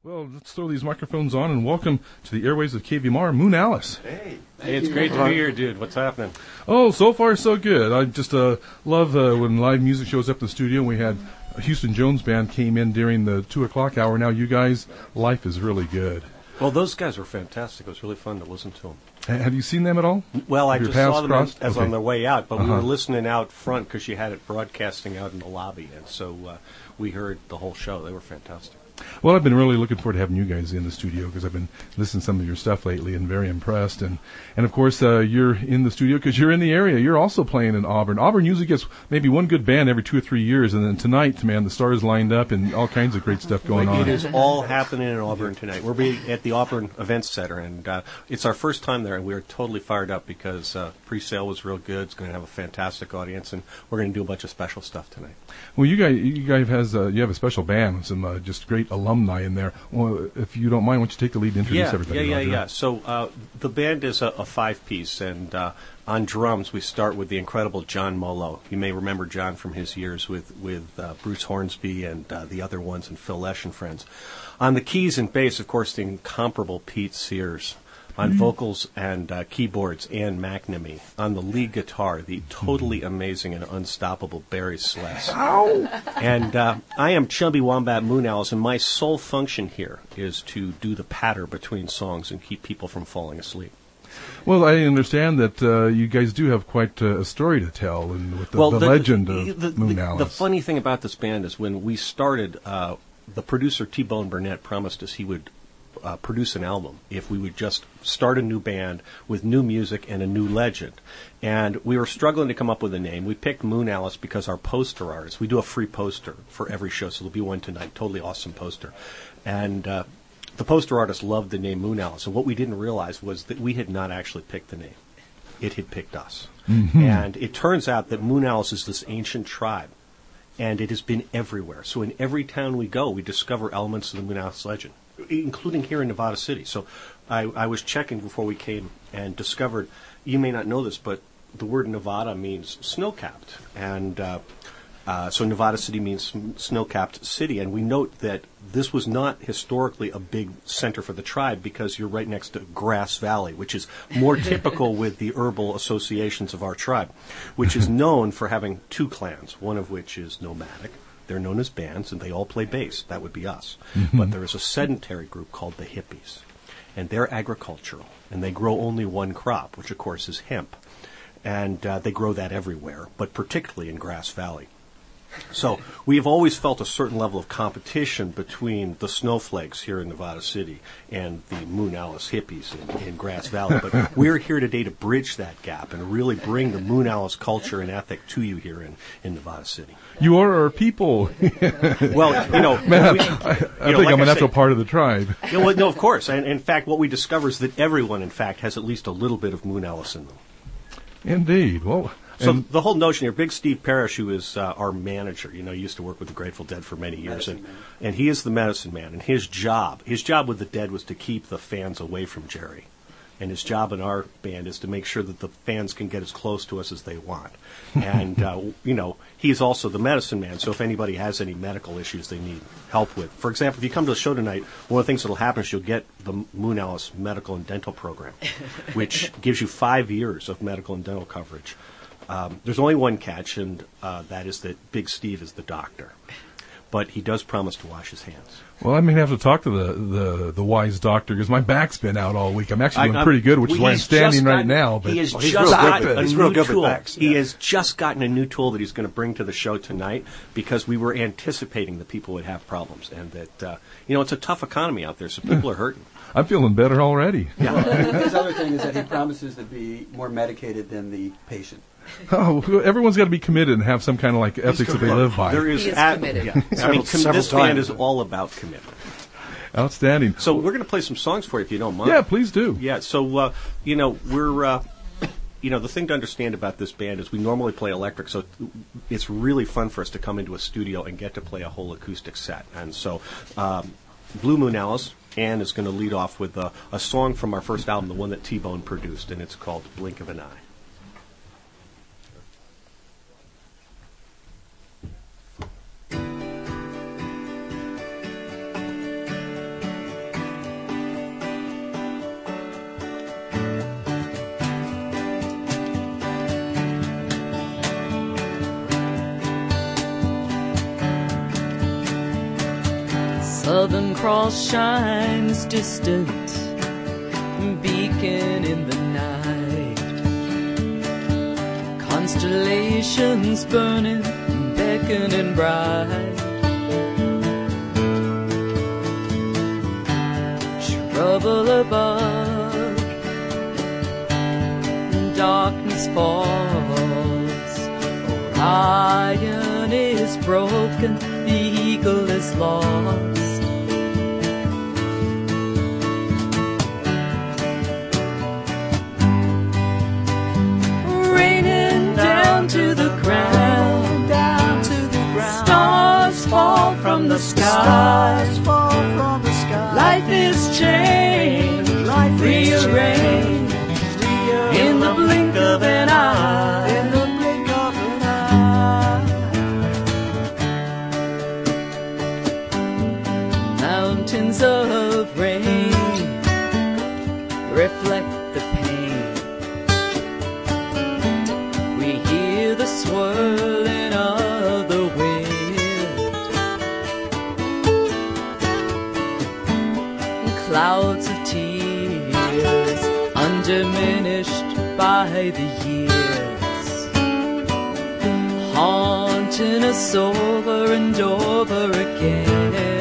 Well, let's throw these microphones on and welcome to the airways of KVMR, Moon Alice. Hey, it's great to be here, dude. What's happening? Oh, so far so good. I just love when live music shows up in the studio. We had a Houston Jones Band came in during the 2 o'clock hour. Now you guys, life is really good. Well, those guys were fantastic. It was really fun to listen to them. Have you seen them at all? Well, I just saw them as okay. on their way out, but we were listening out front because you had it broadcasting out in the lobby, and so we heard the whole show. They were fantastic. Well, I've been really looking forward to having you guys in the studio because I've been listening to some of your stuff lately and very impressed. And of course, you're in the studio because you're in the area. You're also playing in Auburn. Auburn usually gets maybe one good band every 2 or 3 years. And then tonight, man, the stars lined up and all kinds of great stuff going on. It is all happening in Auburn tonight. We're being at the Auburn Events Center, and it's our first time there, and we're totally fired up because pre-sale was real good. It's going to have a fantastic audience, and we're going to do a bunch of special stuff tonight. Well, you guys you have a special band with some just great alumni in there. Well, if you don't mind, why don't you take the lead and introduce everybody? Yeah. So the band is a five-piece, and on drums we start with the incredible John Molo. You may remember John from his years with Bruce Hornsby and the other ones, and Phil Lesh and friends. On the keys and bass, of course, the incomparable Pete Sears. On vocals and keyboards, Ann McNamee. On the lead guitar, the totally amazing and unstoppable Barry Sless. And I am Chubby Wombat Moon Alice, and my sole function here is to do the patter between songs and keep people from falling asleep. Well, I understand that you guys do have quite a story to tell, and with the legend of Moon Alice. The funny thing about this band is when we started, the producer T-Bone Burnett promised us he would produce an album if we would just start a new band with new music and a new legend. And we were struggling to come up with a name. We picked Moon Alice because our poster artist, we do a free poster for every show, so there'll be one tonight, totally awesome poster. And the poster artist loved the name Moon Alice, and what we didn't realize was that we had not actually picked the name. It had picked us. Mm-hmm. And it turns out that Moon Alice is this ancient tribe, and it has been everywhere. So in every town we go, we discover elements of the Moon Alice legend, including here in Nevada City. So I was checking before we came and discovered, you may not know this, but the word Nevada means snow-capped. And so Nevada City means snow-capped city. And we note that this was not historically a big center for the tribe because you're right next to Grass Valley, which is more typical with the herbal associations of our tribe, which is known for having two clans, one of which is nomadic. They're known as bands, and they all play bass. That would be us. Mm-hmm. But there is a sedentary group called the hippies, and they're agricultural, and they grow only one crop, which, of course, is hemp. And they grow that everywhere, but particularly in Grass Valley. So we have always felt a certain level of competition between the snowflakes here in Nevada City and the Moon Alice hippies in Grass Valley. But we're here today to bridge that gap and really bring the Moon Alice culture and ethic to you here in Nevada City. You are our people. Well, Man, I think I'm a natural part of the tribe. No, of course. And in fact, what we discover is that everyone, in fact, has at least a little bit of Moon Alice in them. Indeed. Well, so the whole notion here, Big Steve Parrish, who is our manager, he used to work with the Grateful Dead for many years, and he is the medicine man. And his job with the Dead was to keep the fans away from Jerry. And his job in our band is to make sure that the fans can get as close to us as they want. And, he's also the medicine man, so if anybody has any medical issues they need help with. For example, if you come to the show tonight, one of the things that will happen is you'll get the Moon Alice Medical and Dental Program, which gives you 5 years of medical and dental coverage. There's only one catch, and that is that Big Steve is the doctor. But he does promise to wash his hands. Well, I may have to talk to the wise doctor because my back's been out all week. I'm actually doing pretty good, which is why I'm standing right now. But he has just gotten a new tool. He has just gotten a new tool that he's going to bring to the show tonight because we were anticipating that people would have problems and that it's a tough economy out there, so people are hurting. I'm feeling better already. Yeah. Well, his other thing is that he promises to be more medicated than the patient. Oh, everyone's got to be committed and have some kind of ethics that they live by. He is committed. Yeah. This band is all about commitment. Outstanding. So we're going to play some songs for you if you don't mind. Yeah, please do. Yeah. So we're the thing to understand about this band is we normally play electric, so it's really fun for us to come into a studio and get to play a whole acoustic set. And so Blue Moon Alice, Ann is going to lead off with a song from our first album, the one that T-Bone produced, and it's called Blink of an Eye. Southern Cross shines distant, beacon in the night. Constellations burning, beckoning bright. Trouble above, darkness falls. Orion is broken, the eagle is lost. Raining down to the ground, down to the ground. Stars fall from the sky. Stars fall from the sky. Life is changed, Life is rearranged in the blink of an eye. In the blink of an eye. Mountains of rain reflect the pain. We hear the swirling of the wind. Clouds of tears, undiminished by the years, haunting us over and over again.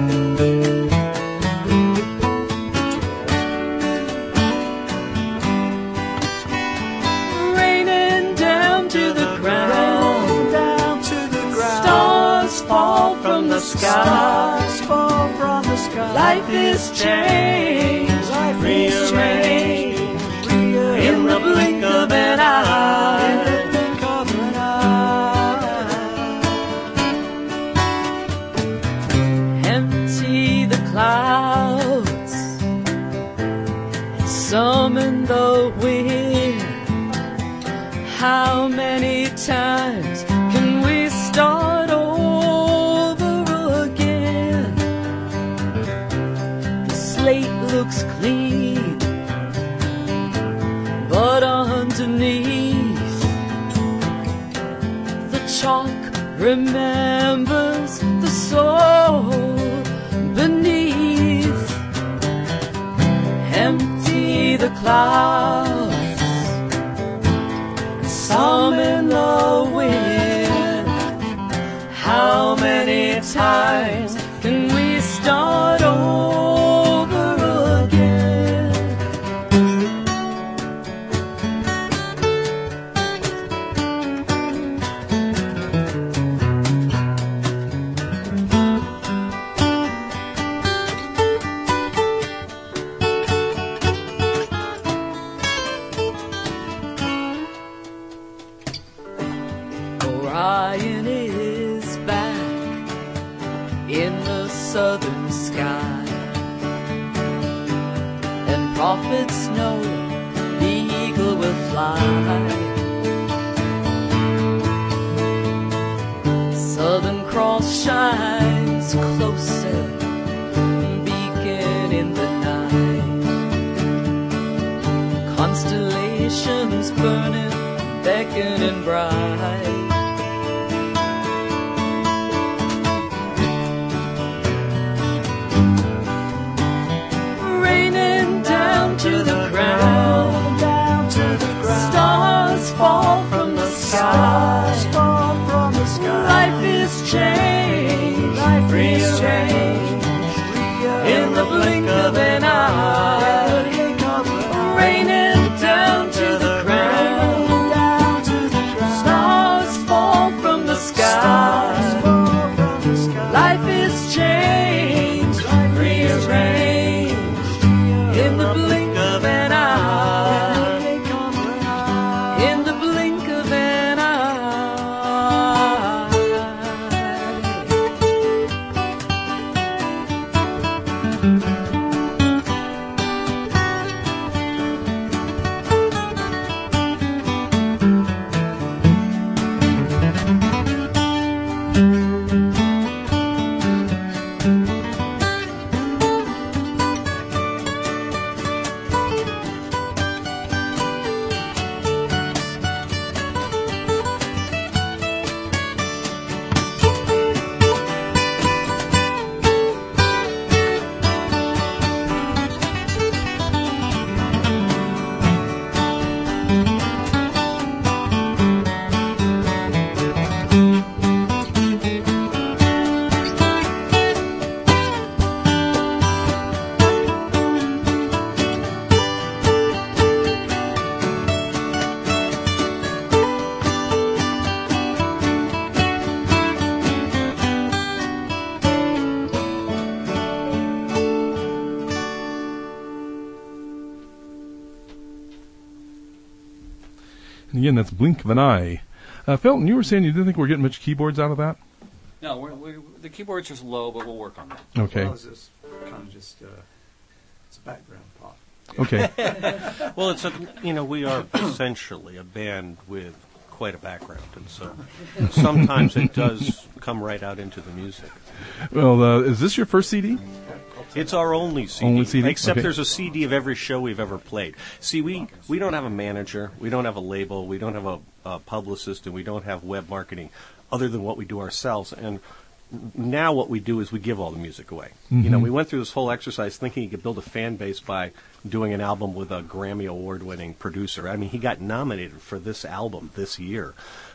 Raining down to the ground, Down to the ground. stars fall from the sky. Stars fall from the sky. Life is changed, Life is rearranged changed. in the blink of an eye. In the blink of an eye. Empty the clouds, summon the wind. How many times can we start over again? The slate looks clean, but underneath the chalk remembers the soul beneath. Empty the clouds, summon the wind. How many times can we start over again? Orion is back in the southern sky, and prophets know the eagle will fly. Southern Cross shines closer, beacon in the night. Constellations burning, beckoning bright. Raining down to the ground, Down to the ground. stars fall from the sky. Stars fall from the sky. Life is changed, Life is rearranged in the blink of an eye. Raining down to the ground, Down to the ground. stars fall from the sky. Stars fall from the sky. Life is changed, rearranged in the blink of an eye. In the blink of an eye. Again, that's Blink of an Eye. Felton, you were saying you didn't think we're getting much keyboards out of that? No, the keyboard's just low, but we'll work on that. Okay. Well, it's just kind of just it's background pop. Okay. Well, we are essentially a band with quite a background, and so sometimes it does come right out into the music. Well, is this your first CD? It's our only CD. Only CD? Except Okay. there's a CD of every show we've ever played. See, we don't have a manager, we don't have a label, we don't have a publicist, and we don't have web marketing other than what we do ourselves. And now what we do is we give all the music away. Mm-hmm. We went through this whole exercise thinking you could build a fan base by doing an album with a Grammy Award-winning producer. I mean, he got nominated for this album this year.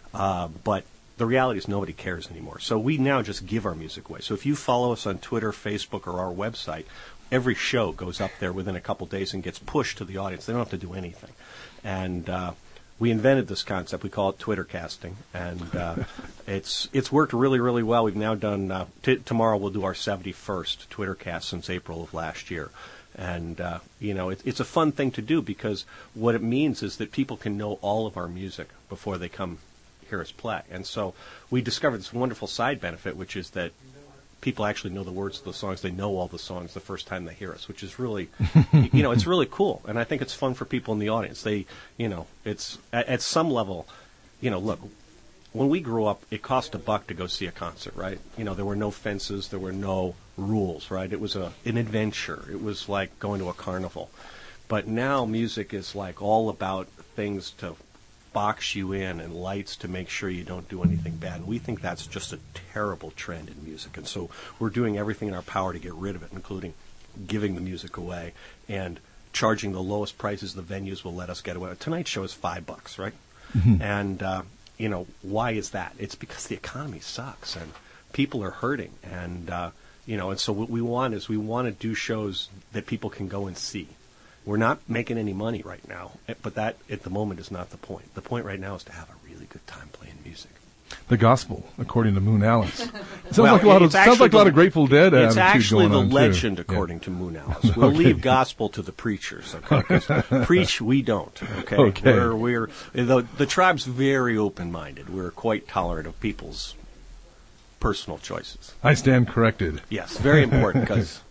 But the reality is nobody cares anymore. So we now just give our music away. So if you follow us on Twitter, Facebook, or our website, every show goes up there within a couple days and gets pushed to the audience. They don't have to do anything. And we invented this concept. We call it Twitter casting, and it's worked really, really well. We've now done tomorrow we'll do our 71st Twitter cast since April of last year, and it's a fun thing to do because what it means is that people can know all of our music before they come hear us play, and so we discovered this wonderful side benefit, which is that people actually know the words of the songs. They know all the songs the first time they hear us, which is really, it's really cool. And I think it's fun for people in the audience. It's at some level, look, when we grew up, it cost $1 to go see a concert, right? There were no fences, there were no rules, right? It was an adventure. It was like going to a carnival. But now music is like all about things to box you in and lights to make sure you don't do anything bad. And we think that's just a terrible trend in music. And so we're doing everything in our power to get rid of it, including giving the music away and charging the lowest prices the venues will let us get away with. Tonight's show is $5, right? Mm-hmm. And, why is that? It's because the economy sucks and people are hurting. And, and so what we want is we want to do shows that people can go and see. We're not making any money right now, but that, at the moment, is not the point. The point right now is to have a really good time playing music. The gospel, according to Moon Alice. Sounds Well, like a lot it's of Grateful Dead It's attitude actually going the on, legend, too. according to Moon Alice. We'll leave gospel to the preachers, okay? 'Cause preach, we don't, okay? Okay. We're the tribe's very open-minded. We're quite tolerant of people's personal choices. I stand corrected. Yes, very important because,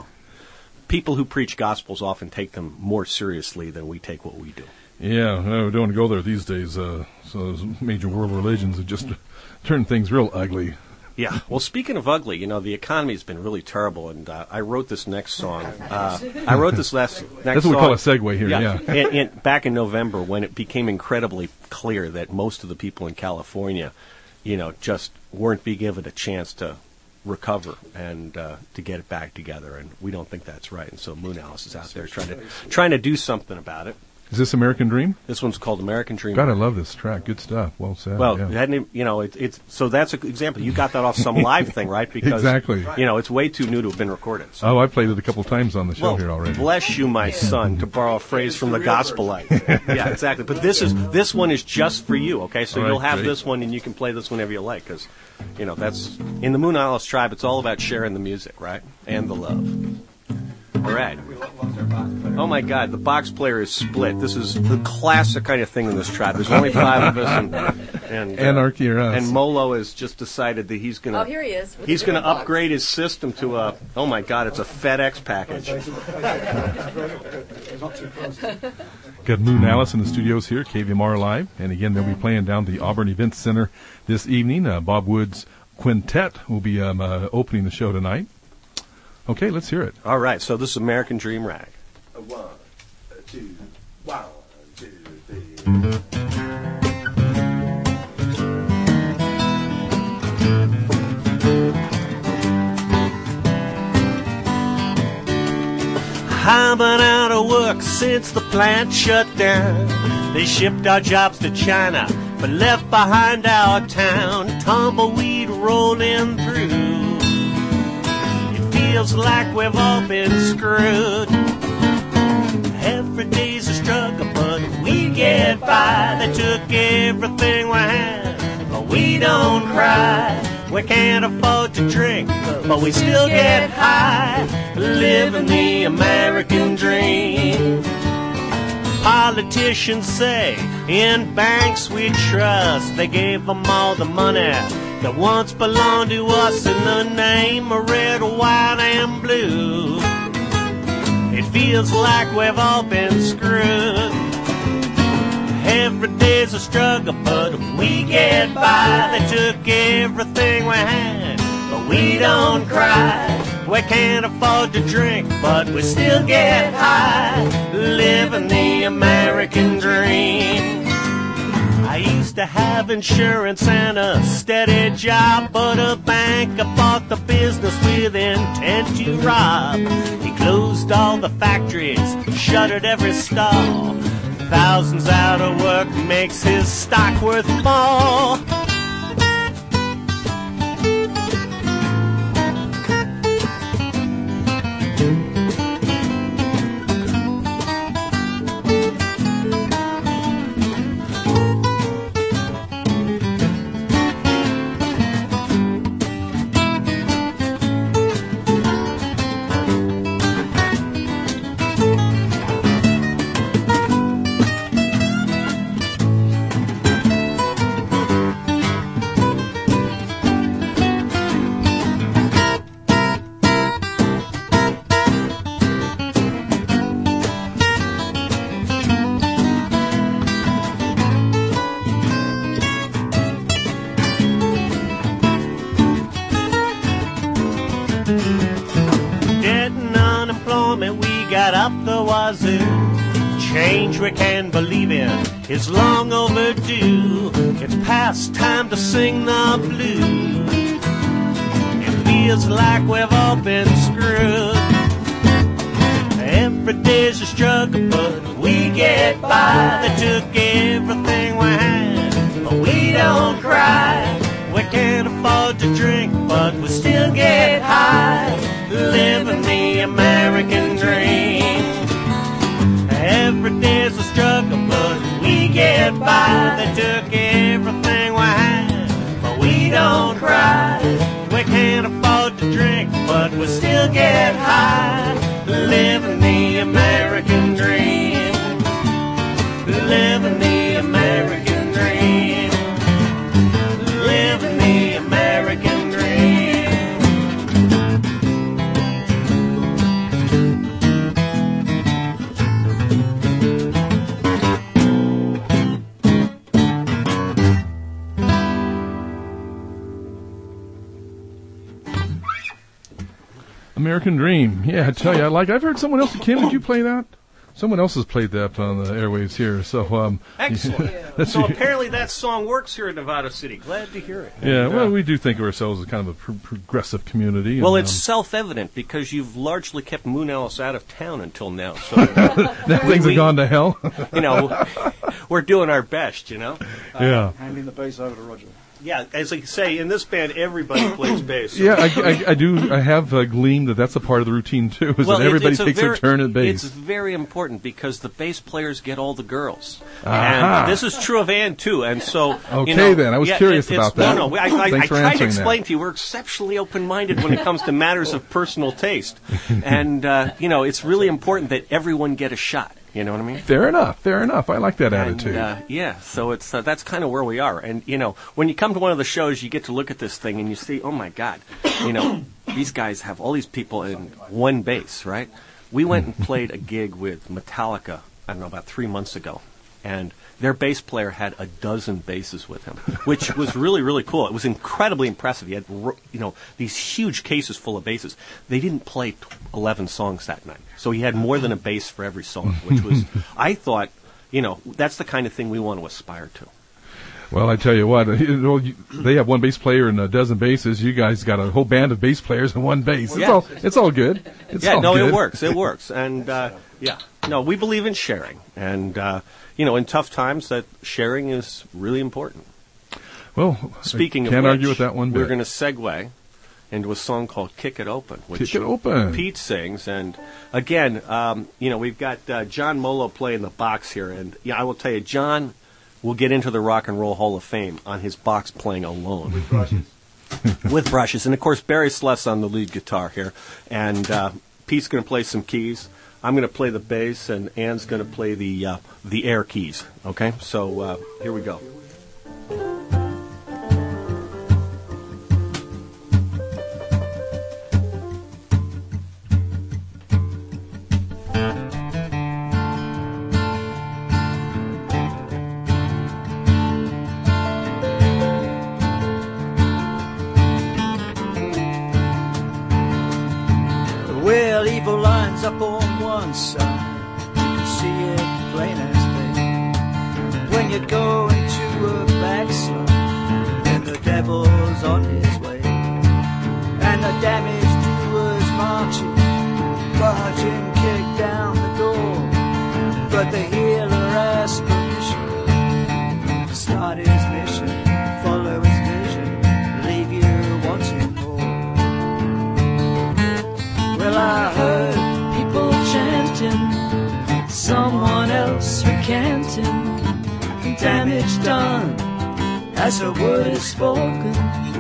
people who preach gospels often take them more seriously than we take what we do. Yeah, no, we don't want to go there these days. So those major world religions have just turned things real ugly. Yeah. Well, speaking of ugly, the economy's been really terrible, and I wrote this next song. I wrote this next song. That's what we call a segue here, yeah. Back in November, when it became incredibly clear that most of the people in California, just weren't being given a chance to recover and to get it back together, and we don't think that's right. And so Moon Alice is out there trying to do something about it. Is this American Dream? This one's called American Dream. God, I love this track. Good stuff. Well said. Well, yeah. it's so that's an example. You got that off some live thing, right? Because Exactly. It's way too new to have been recorded. So. Oh, I played it a couple times on the show Well, here already. bless you, my son, to borrow a phrase from the gospel life. Yeah, exactly. But this one is just for you, okay? So All right, you'll have great. this one, and you can play this whenever you like, because, that's in the Moon Alice tribe. It's all about sharing the music, right, and the love. All right. Oh my God, the box player is split. This is the classic kind of thing in this tribe. There's only 5 of us, and Anarchy or us. And Molo has just decided that he's gonna. Oh, here he is. with He's the going to big box. upgrade his system to a. Oh my God! It's a FedEx package. Got Moon Alice in the studios here, KVMR Live. And again, they'll be playing down the Auburn Events Center this evening. Bob Wood's Quintet will be opening the show tonight. Okay, let's hear it. All right. So this is American Dream Rag. 1, 2, 1, 2, 3. I've been out of work since the plant shut down. They shipped our jobs to China, but left behind our town. Tumbleweed rolling through. It feels like we've all been screwed. Every day's a struggle, but we get by. They took everything we had, but we don't cry. We can't afford to drink, but we still get high, living the American dream. politicians say in banks we trust. They gave them all the money that once belonged to us in the name of red, white, and blue. It feels like we've all been screwed. Every day's a struggle, but if we get by, they took everything we had, but we don't cry. We can't afford to drink, but we still get high, living the American dream. I used to have insurance and a steady job, but a banker bought the business with intent to rob. He closed all the factories, shuttered every stall. Thousands out of work makes his stock worth more. Change we can believe in is long overdue. It's past time to sing the blues. It feels like we've all been screwed. Every day's a struggle, but we get by. They took everything we had, but we don't cry. We can't afford to drink, but we still get high, living the American dream. Every day's a struggle, but we get by. They took everything we had, but we don't cry. We can't afford to drink, but we still get high, living the American dream. Living the American dream. Living the American dream. American Dream. Yeah, I tell you, I've heard someone else. Kim, did you play that? Someone else has played that on the airwaves here. So, excellent. So apparently that song works here in Nevada City. Glad to hear it. Yeah, well, we do think of ourselves as kind of a progressive community. Well, and, it's self-evident because you've largely kept Moon Alice out of town until now. So things have gone to hell. We're doing our best, Yeah. Handing the bass over to Roger. Yeah, as I say, in this band, everybody plays bass. So. Yeah, I do. I have gleaned that's a part of the routine too. Is that everybody takes their turn at bass? It's very important because the bass players get all the girls, Aha. and this is true of Ann too. And so, okay, then I was curious about that. No, I tried to explain to you we're exceptionally open-minded when it comes to matters of personal taste, and it's really important that everyone get a shot. You know what I mean? Fair enough. I like that attitude. So it's that's kind of where we are. And, when you come to one of the shows, you get to look at this thing and you see, oh, my God, these guys have all these people in one bass, right? We went and played a gig with Metallica, I don't know, about 3 months ago. And their bass player had a dozen basses with him, which was really, really cool. It was incredibly impressive. He had, these huge cases full of basses. They didn't play 11 songs that night. So he had more than a bass for every song, which was, I thought, that's the kind of thing we want to aspire to. Well, I tell you what, they have one bass player and a dozen basses. You guys got a whole band of bass players and one bass. It's all good. It works. And, we believe in sharing. And, in tough times, that sharing is really important. Well, speaking of can't which, argue with that one bit. We're going to segue into a song called "Kick It Open," which Kick It Open. Pete sings. And again, we've got John Molo playing the box here, and I will tell you, John will get into the Rock and Roll Hall of Fame on his box playing alone with brushes. With brushes, and of course Barry Sless on the lead guitar here, and Pete's going to play some keys. I'm going to play the bass, and Ann's going to play the air keys. Okay, so here we go. Well, evil lines up on one side, you can see it plain as day. When you go into a backslide, then the devil's on his way. And the damage doers marching, barging, kick down the door. But the healer asks permission to start his mission, follow his vision, leave you wanting more. Well, I heard people chanting, someone else recanting, damage done as a word is spoken.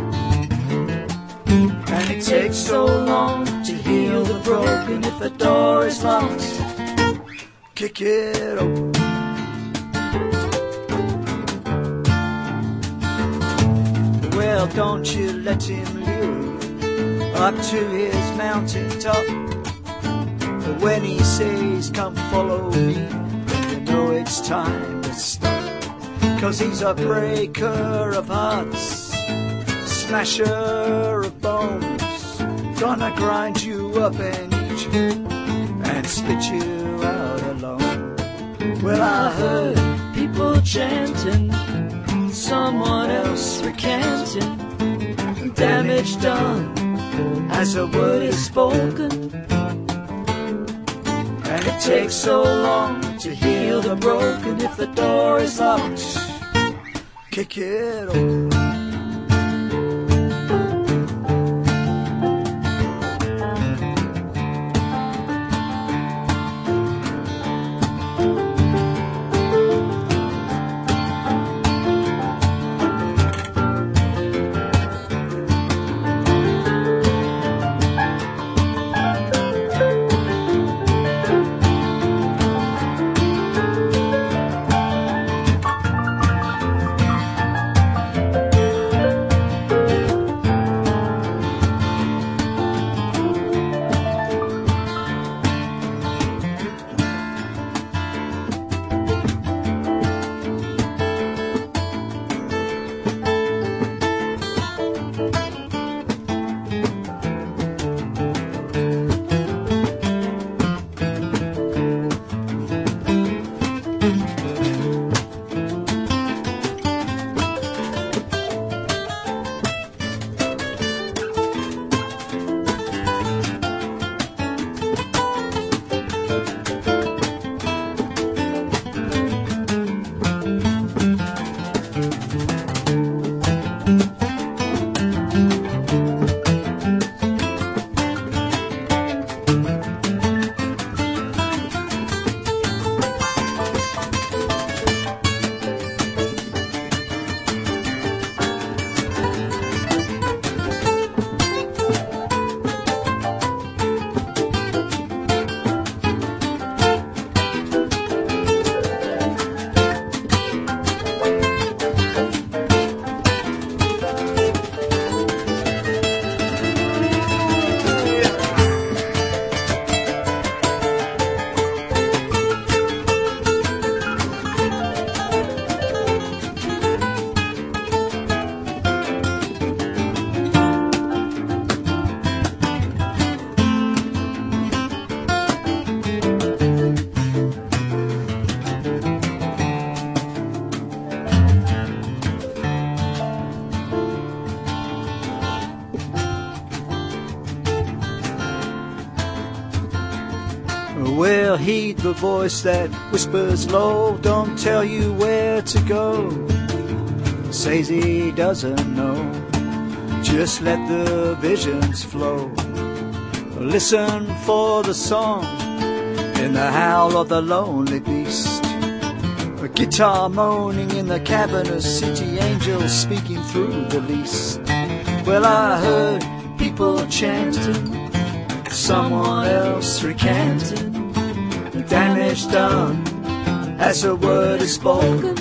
And it takes so long to heal the broken. If the door is locked, kick it open. Well, don't you let him lure you up to his mountain top. But when he says, come follow me, then you know it's time to stop. 'Cause he's a breaker of hearts, smasher of bones, gonna grind you up and eat you and spit you out alone. Well, I heard people chanting, someone else recanting, damage done as a word is spoken. And it takes so long to heal the broken. If the door is locked, kick it open. Well, heed the voice that whispers low, don't tell you where to go. Says he doesn't know, just let the visions flow. Listen for the song in the howl of the lonely beast, a guitar moaning in the cavernous city, angels speaking through the least. Well, I heard people chanting, someone else recanting, done as a word is spoken.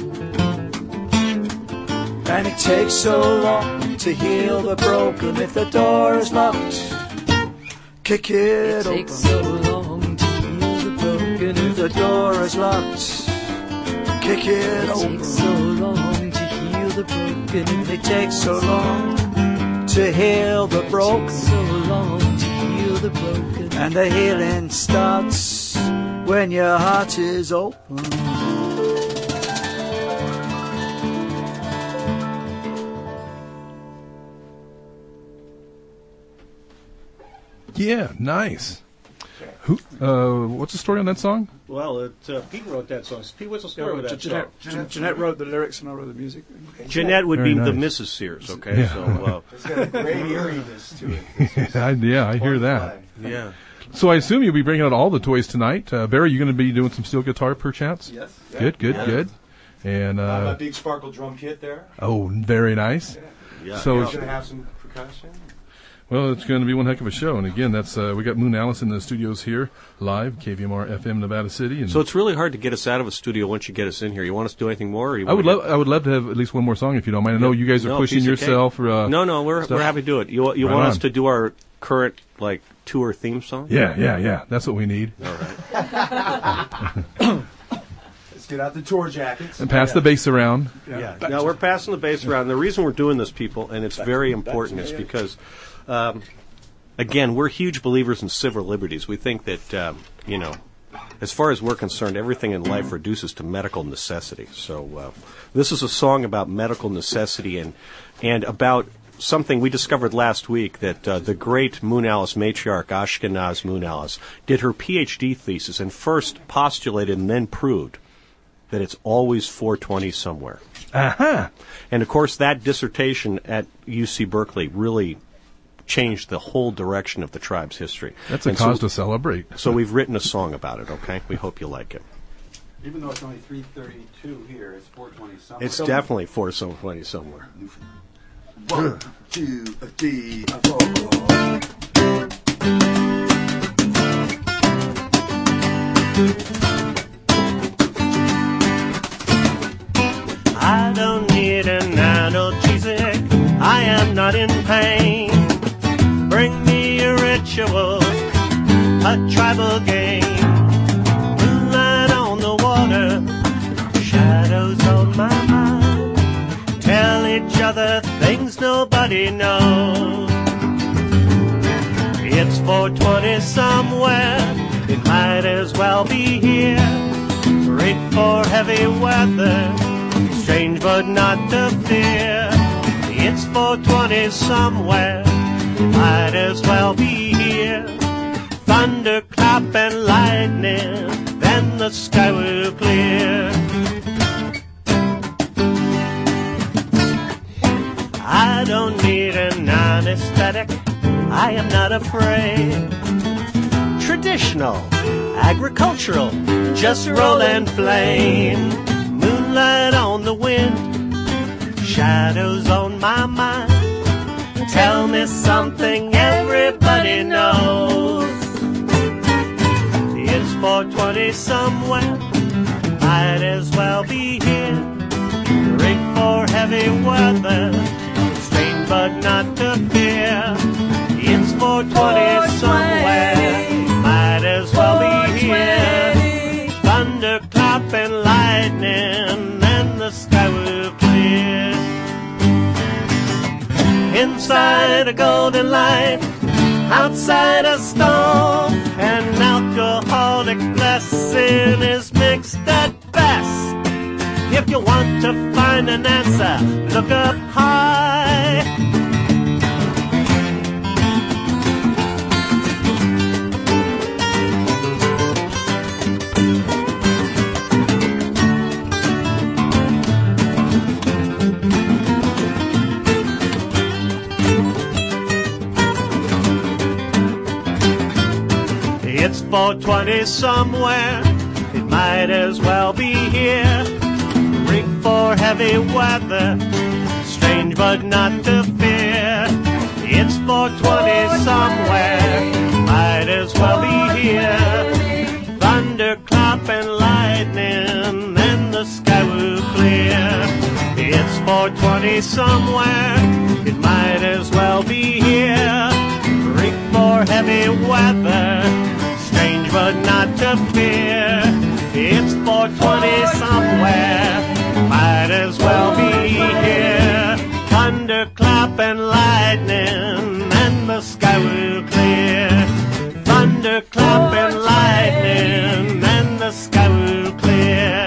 And it takes so long to heal the broken. If the door is locked, kick it open. It takes so long to heal the broken. If the door is locked, kick it open. It takes so long to heal the broken. It takes so long to heal the broken. So long to heal the broken. And the healing starts when your heart is open. Yeah, nice. Who? What's the story on that song? Well, Pete wrote that song. Pete, what's the story with that song? Jeanette wrote the lyrics and I wrote the music. Jeanette would Very be the nice. Mrs. Sears, okay? Yeah. So, It's got a great eeriness to it. I hear that. yeah. So I assume you'll be bringing out all the toys tonight. Barry, you going to be doing some steel guitar perchance? Yes. Good. And a big sparkle drum kit there. oh, very nice. Yeah. So We're it's- going to have some percussion. well, it's going to be one heck of a show. And again, that's we got Moon Alice in the studios here live, KVMR FM, Nevada City. And So it's really hard to get us out of a studio once you get us in here. You want us to do anything more? Or you I would want love to have at least one more song if you don't mind. I know you guys are No, pushing piece of cake. yourself. No, we're stuff. happy to do it. You Right want us on. to do our current tour theme song? Yeah. That's what we need. All right. Let's get out the tour jackets. And pass the bass around. Yeah. Now we're passing the bass around. The reason we're doing this, people, and it's very important, is because, again, we're huge believers in civil liberties. We think that, as far as we're concerned, everything in life reduces to medical necessity. So this is a song about medical necessity and about something we discovered last week, that the great Moon Alice matriarch, Ashkenaz Moon Alice, did her PhD thesis and first postulated and then proved that it's always 420 somewhere. Aha! And, of course, that dissertation at UC Berkeley really changed the whole direction of the tribe's history. That's a And cause so, to celebrate. So we've written a song about it, okay? We hope you like it. Even though it's only 3:32 here, it's 4:20 somewhere. It's definitely 420 somewhere. 1, 2, 3, 4. I don't need an analgesic. I am not in pain. Bring me a ritual, a tribal game. Moonlight on the water, shadows on my mind. Tell each other things nobody knows. It's 420 somewhere, it might as well be here. Read for heavy weather, strange but not to fear. It's 420 somewhere, might as well be here. Thunder, clap, and lightning, then the sky will clear. I don't need an anesthetic, I am not afraid. Traditional, agricultural, just roll and flame. Moonlight on the wind, shadows on my mind. Tell me something everybody knows. It's 420 somewhere, might as well be here. Rig for heavy weather, strange but not to fear. It's 420 somewhere, might as well be here. Thunder, clap, and lightning, and the sky will clear. Inside a golden light, outside a storm, an alcoholic blessing is mixed at best. If you want to find an answer, look up high. It's 420 somewhere, it might as well be here. Rig for heavy weather, strange but not to fear. It's 420 somewhere, might as well be here. Thunder, clap, and lightning. 420 somewhere. It might as well be here. Rig for heavy weather. Strange but not to fear. It's 420 somewhere. Might as well be here. Thunderclap and lightning, and the sky will clear. Thunderclap and lightning, and the sky will clear.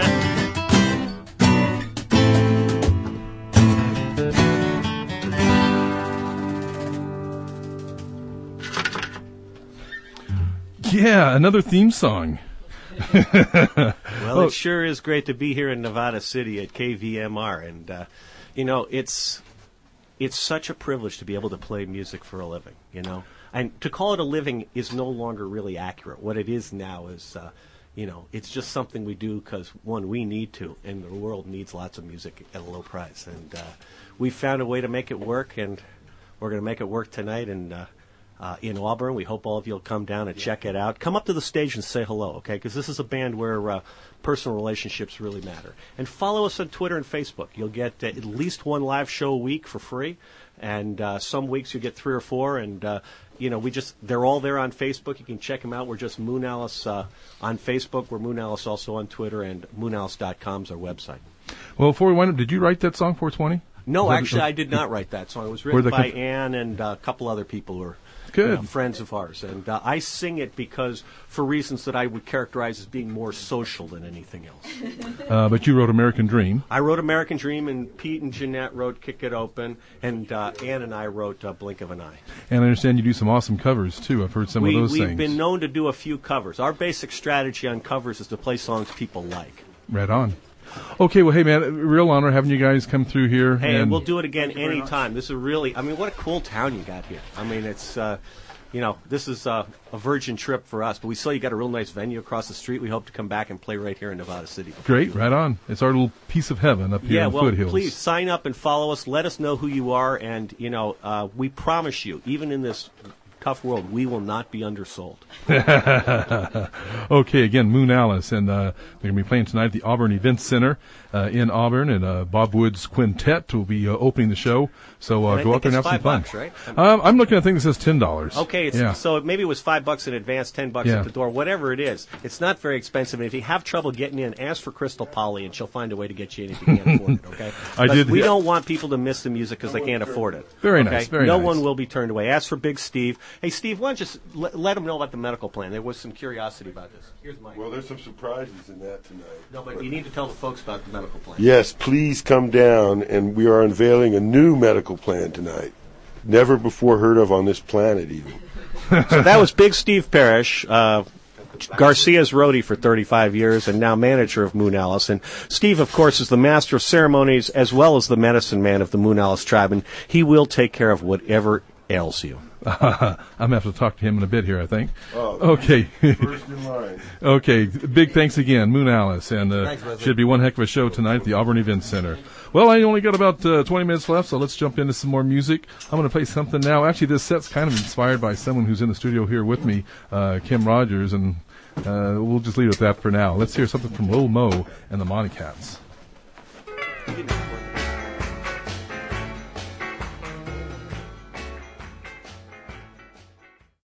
Yeah, another theme song. Well, it sure is great to be here in Nevada City at KVMR, and it's such a privilege to be able to play music for a living. And to call it a living is no longer really accurate. What it is now is, it's just something we do because one, we need to, and the world needs lots of music at a low price, and we found a way to make it work, and we're going to make it work tonight, and. In Auburn. We hope all of you will come down and check it out. Come up to the stage and say hello, okay? Because this is a band where personal relationships really matter. And follow us on Twitter and Facebook. You'll get at least one live show a week for free, and some weeks you get 3 or 4. And they're all there on Facebook. You can check them out. We're just Moon Alice on Facebook. We're Moon Alice also on Twitter, and moonalice.com is our website. Well, before we wind up, did you write that song 420? No, actually, I did not write that song. It was written by Ann and a couple other people who are friends of ours. And I sing it because for reasons that I would characterize as being more social than anything else. But you wrote American Dream. I wrote American Dream, and Pete and Jeanette wrote Kick It Open, and Ann and I wrote Blink of an Eye. And I understand you do some awesome covers, too. I've heard some of those things. We've been known to do a few covers. Our basic strategy on covers is to play songs people like. Right on. Okay, well, hey, man, real honor having you guys come through here. Hey, and we'll do it again anytime. This is really, what a cool town you got here. It's, this is a virgin trip for us, but we saw you got a real nice venue across the street. We hope to come back and play right here in Nevada City. Great, right on. It's our little piece of heaven up here in the foothills. Please sign up and follow us. Let us know who you are, and, we promise you, even in this tough world, we will not be undersold. Okay, again, Moon Alice, and they're going to be playing tonight at the Auburn Events Center in Auburn, and Bob Wood's Quintet will be opening the show. So go out there and have some fun. $5, right? I'm looking at a thing that says $10. Okay, so maybe it was $5 in advance, $10 at the door, whatever it is. It's not very expensive, and if you have trouble getting in, ask for Crystal Polly, and she'll find a way to get you in if you can't afford it. Okay? We don't want people to miss the music because they can't afford it. Very nice. Very nice. No one will be turned away. Ask for Big Steve. Hey, Steve, why don't you just let them know about the medical plan? There was some curiosity about this. Here's Mike. Well, there's some surprises in that tonight. No, but you need to tell the folks about the medical plan. Yes, please come down, and we are unveiling a new medical plan tonight. Never before heard of on this planet, even. So that was Big Steve Parrish, Garcia's roadie for 35 years and now manager of Moon Alice. And Steve, of course, is the master of ceremonies as well as the medicine man of the Moon Alice tribe, and he will take care of whatever ails you. I'm going to have to talk to him in a bit here, I think. Oh, okay. First in line. Okay. Big thanks again, Moon Alice. And should be one heck of a show tonight at the Auburn Events Center. Well, I only got about 20 minutes left, so let's jump into some more music. I'm going to play something now. Actually, this set's kind of inspired by someone who's in the studio here with me, Kim Rogers, and we'll just leave it at that for now. Let's hear something from Lil Mo and the Monty Cats. You didn't